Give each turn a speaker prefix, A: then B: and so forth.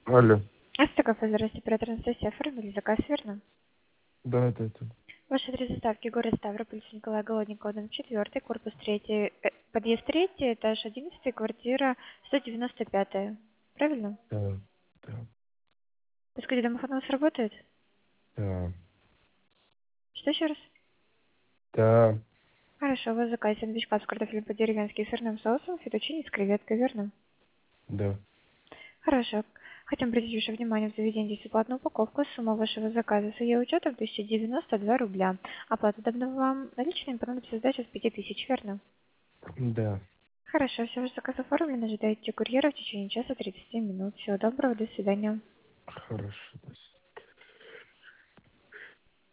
A: Алло.
B: Астаков, здравствуйте, оператор Анастасия, оформили заказ, верно?
A: Да, это.
B: Ваш адрес доставки, город Ставрополь, улица Николая Голодникова, дом 4, корпус 3, подъезд 3, этаж 11, квартира 195. Правильно?
A: Да, да,
B: Подскажите, домофон у вас работает?
A: да,
B: Что еще раз?
A: да,
B: Хорошо, у вас заказ сэндвичка с картофелем по-деревенски и сырным соусом, фетучини с креветкой, верно?
A: да.
B: Хорошо. Хотим обратить ваше внимание, в заведении бесплатную упаковку. Сумма вашего заказа с ее учетом 1092 рубля. Оплата давно вам наличными понадобится сдача с 5000, верно?
A: Да.
B: Хорошо, все, ваш заказ оформлен. Ожидайте курьера в течение часа 30 минут. Всего доброго, до свидания.
A: Хорошо.